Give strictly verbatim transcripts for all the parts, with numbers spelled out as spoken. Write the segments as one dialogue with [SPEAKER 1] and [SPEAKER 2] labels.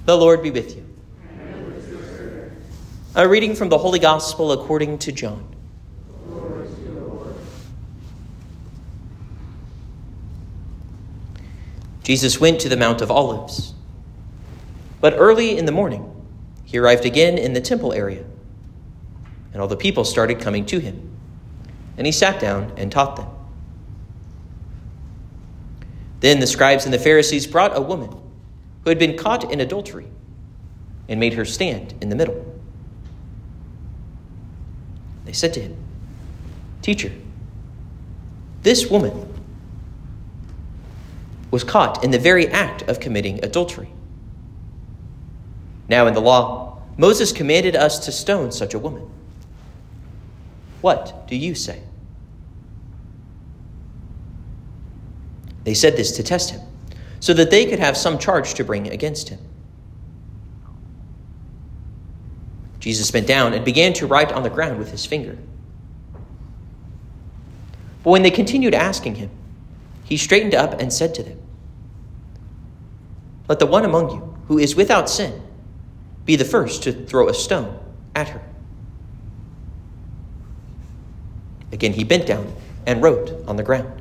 [SPEAKER 1] The Lord be with you. A reading from the Holy Gospel according to John. Jesus went to the Mount of Olives. But early in the morning, he arrived again in the temple area, and all the people started coming to him, and he sat down and taught them. Then the scribes and the Pharisees brought a woman who had been caught in adultery and made her stand in the middle. They said to him, "Teacher, this woman was caught in the very act of committing adultery. Now in the law, Moses commanded us to stone such a woman. What do you say?" They said this to test him, so that they could have some charge to bring against him. Jesus bent down and began to write on the ground with his finger. But when they continued asking him, he straightened up and said to them, "Let the one among you who is without sin be the first to throw a stone at her." Again he bent down and wrote on the ground.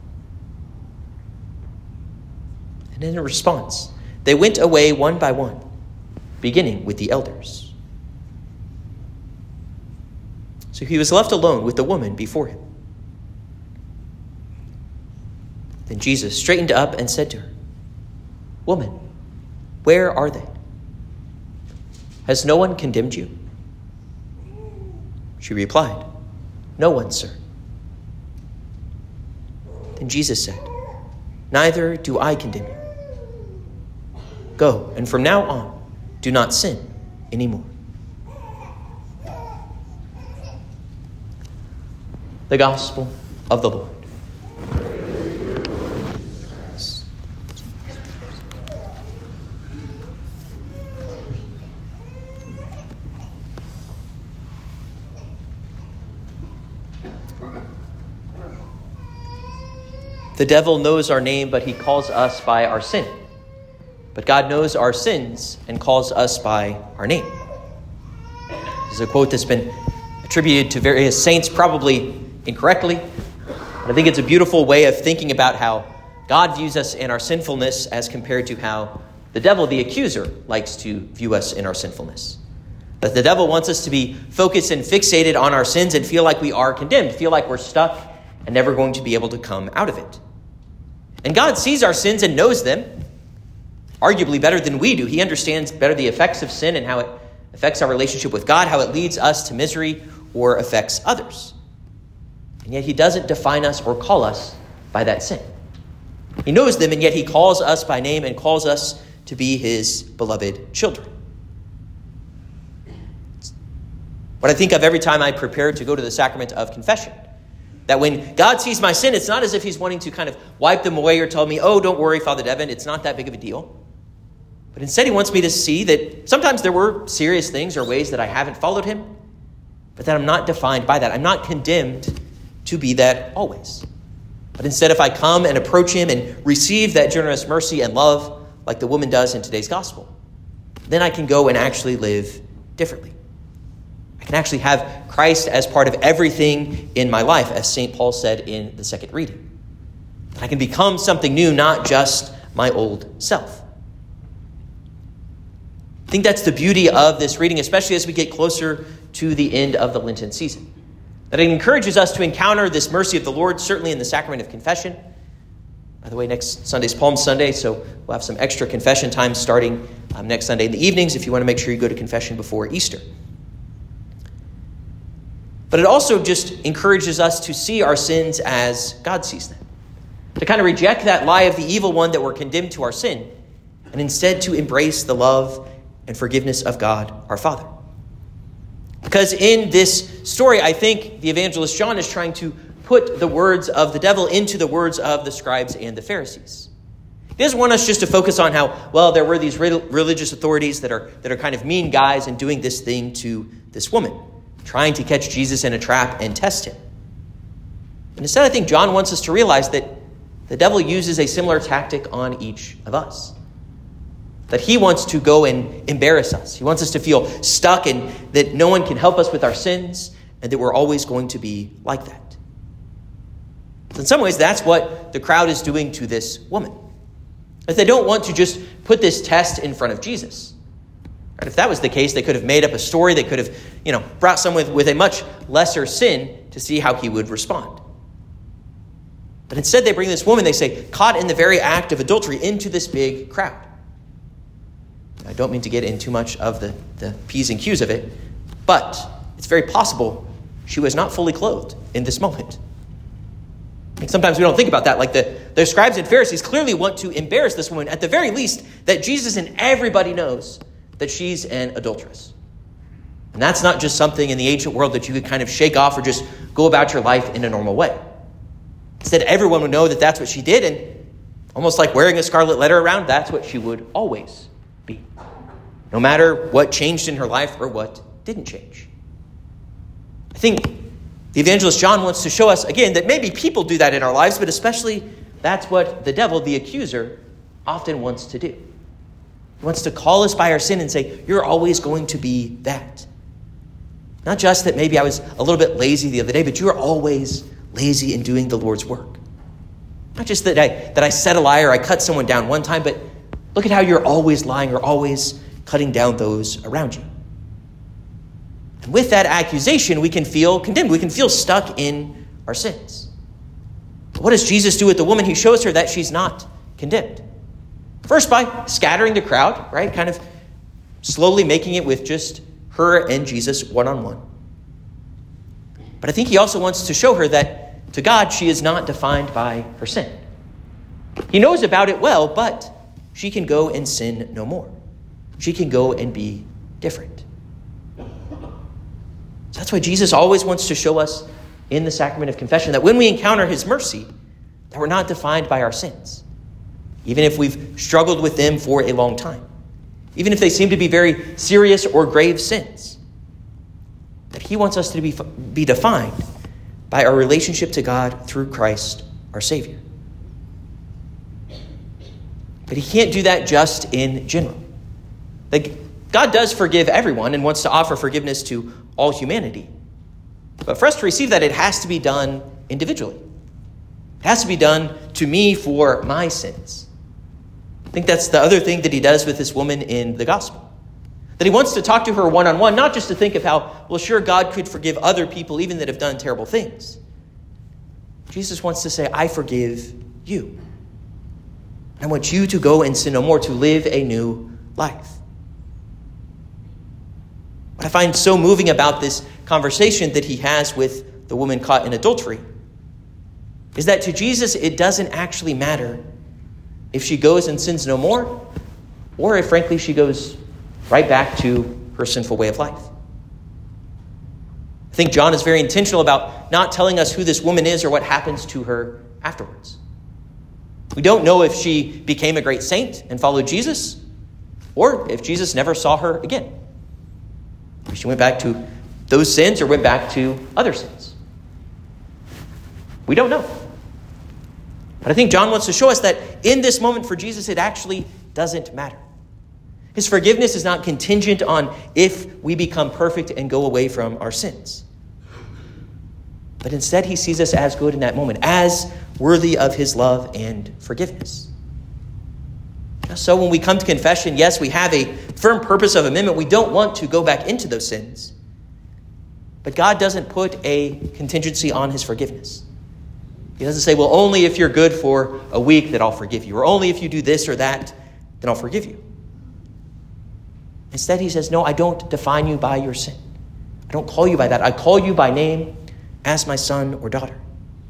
[SPEAKER 1] And in response, they went away one by one, beginning with the elders. So he was left alone with the woman before him. Then Jesus straightened up and said to her, "Woman, where are they? Has no one condemned you?" She replied, "No one, sir." Then Jesus said, "Neither do I condemn you. Go, and from now on, do not sin anymore." The Gospel of the Lord. The devil knows our name, but he calls us by our sin. But God knows our sins and calls us by our name. This is a quote that's been attributed to various saints, probably incorrectly. But I think it's a beautiful way of thinking about how God views us in our sinfulness as compared to how the devil, the accuser, likes to view us in our sinfulness. That the devil wants us to be focused and fixated on our sins and feel like we are condemned, feel like we're stuck and never going to be able to come out of it. And God sees our sins and knows them, arguably better than we do. He understands better the effects of sin and how it affects our relationship with God, how it leads us to misery or affects others. And yet he doesn't define us or call us by that sin. He knows them, and yet he calls us by name and calls us to be his beloved children. What I think of every time I prepare to go to the sacrament of confession. That when God sees my sin, it's not as if he's wanting to kind of wipe them away or tell me, "Oh, don't worry, Father Devin, it's not that big of a deal." But instead he wants me to see that sometimes there were serious things or ways that I haven't followed him, but that I'm not defined by that. I'm not condemned to be that always. But instead, if I come and approach him and receive that generous mercy and love like the woman does in today's gospel, then I can go and actually live differently. I can actually have Christ as part of everything in my life, as Saint Paul said in the second reading. That I can become something new, not just my old self. I think that's the beauty of this reading, especially as we get closer to the end of the Lenten season. That it encourages us to encounter this mercy of the Lord, certainly in the sacrament of confession. By the way, next Sunday's Palm Sunday, so we'll have some extra confession time starting um, next Sunday in the evenings if you want to make sure you go to confession before Easter. But it also just encourages us to see our sins as God sees them. To kind of reject that lie of the evil one that we're condemned to our sin, and instead to embrace the love and forgiveness of God, our Father. Because in this story, I think the evangelist John is trying to put the words of the devil into the words of the scribes and the Pharisees. He doesn't want us just to focus on how, well, there were these religious authorities that are that are kind of mean guys and doing this thing to this woman, trying to catch Jesus in a trap and test him. And instead, I think John wants us to realize that the devil uses a similar tactic on each of us. That he wants to go and embarrass us. He wants us to feel stuck and that no one can help us with our sins and that we're always going to be like that. In some ways, that's what the crowd is doing to this woman. That they don't want to just put this test in front of Jesus. Right? If that was the case, they could have made up a story. They could have, you know, brought someone with, with a much lesser sin to see how he would respond. But instead, they bring this woman, they say, caught in the very act of adultery, into this big crowd. I don't mean to get in too much of the, the P's and Q's of it, but it's very possible she was not fully clothed in this moment. And sometimes we don't think about that. Like the, the scribes and Pharisees clearly want to embarrass this woman, at the very least, that Jesus and everybody knows that she's an adulteress. And that's not just something in the ancient world that you could kind of shake off or just go about your life in a normal way. Instead, everyone would know that that's what she did, and almost like wearing a scarlet letter around, that's what she would always be. No matter what changed in her life or what didn't change. I think the evangelist John wants to show us, again, that maybe people do that in our lives, but especially that's what the devil, the accuser, often wants to do. He wants to call us by our sin and say, you're always going to be that. Not just that maybe I was a little bit lazy the other day, but you're always lazy in doing the Lord's work. Not just that I that I said a lie or I cut someone down one time, but look at how you're always lying or always cutting down those around you. And with that accusation, we can feel condemned. We can feel stuck in our sins. But what does Jesus do with the woman? He shows her that she's not condemned. First, by scattering the crowd, right? Kind of slowly making it with just her and Jesus one-on-one. But I think he also wants to show her that to God, she is not defined by her sin. He knows about it well, but she can go and sin no more. She can go and be different. So that's why Jesus always wants to show us in the sacrament of confession that when we encounter his mercy, that we're not defined by our sins. Even if we've struggled with them for a long time. Even if they seem to be very serious or grave sins. That he wants us to be, be defined by our relationship to God through Christ, our Savior. But he can't do that just in general. Like, God does forgive everyone and wants to offer forgiveness to all humanity. But for us to receive that, it has to be done individually. It has to be done to me for my sins. I think that's the other thing that he does with this woman in the gospel. That he wants to talk to her one-on-one, not just to think of how, well, sure, God could forgive other people even that have done terrible things. Jesus wants to say, I forgive you. I want you to go and sin no more, to live a new life. What I find so moving about this conversation that he has with the woman caught in adultery is that to Jesus, it doesn't actually matter if she goes and sins no more, or if, frankly, she goes right back to her sinful way of life. I think John is very intentional about not telling us who this woman is or what happens to her afterwards. We don't know if she became a great saint and followed Jesus, or if Jesus never saw her again. If she went back to those sins or went back to other sins. We don't know. But I think John wants to show us that in this moment for Jesus, it actually doesn't matter. His forgiveness is not contingent on if we become perfect and go away from our sins. But instead, he sees us as good in that moment, as worthy of his love and forgiveness. So when we come to confession, yes, we have a firm purpose of amendment. We don't want to go back into those sins. But God doesn't put a contingency on his forgiveness. He doesn't say, well, only if you're good for a week that I'll forgive you, or only if you do this or that, then I'll forgive you. Instead, he says, no, I don't define you by your sin. I don't call you by that. I call you by name as my son or daughter.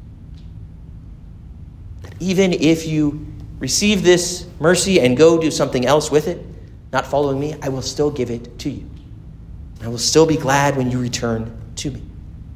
[SPEAKER 1] That even if you receive this mercy and go do something else with it, not following me, I will still give it to you. I will still be glad when you return to me.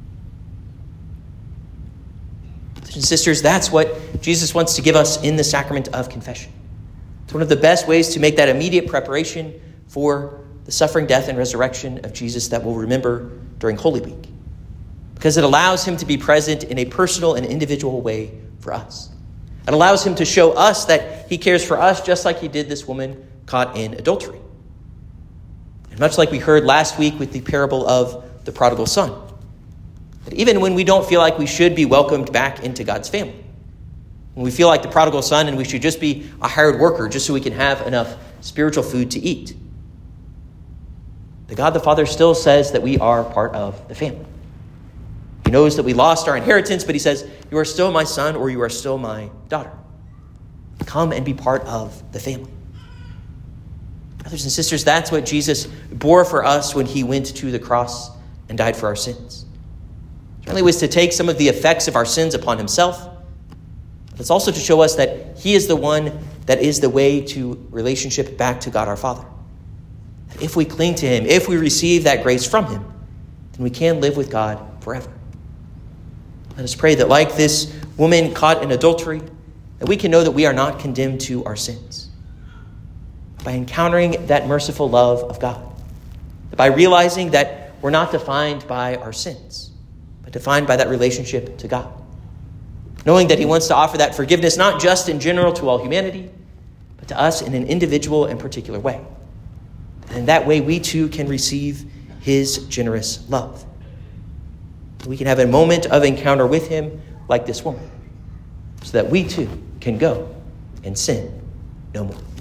[SPEAKER 1] Brothers and sisters, that's what Jesus wants to give us in the sacrament of confession. It's one of the best ways to make that immediate preparation for the suffering, death, and resurrection of Jesus that we'll remember during Holy Week. Because it allows him to be present in a personal and individual way for us. It allows him to show us that he cares for us just like he did this woman caught in adultery. And much like we heard last week with the parable of the prodigal son, that even when we don't feel like we should be welcomed back into God's family, when we feel like the prodigal son and we should just be a hired worker just so we can have enough spiritual food to eat, the God the Father still says that we are part of the family. He knows that we lost our inheritance, but he says, you are still my son or you are still my daughter. Come and be part of the family. Brothers and sisters, that's what Jesus bore for us when he went to the cross and died for our sins. It really was to take some of the effects of our sins upon himself. But it's also to show us that he is the one that is the way to relationship back to God our Father. That if we cling to him, if we receive that grace from him, then we can live with God forever. Let us pray that like this woman caught in adultery, that we can know that we are not condemned to our sins. By encountering that merciful love of God, by realizing that we're not defined by our sins, but defined by that relationship to God. Knowing that he wants to offer that forgiveness not just in general to all humanity, but to us in an individual and particular way. And in that way, we too can receive his generous love. We can have a moment of encounter with him like this woman, so that we too can go and sin no more.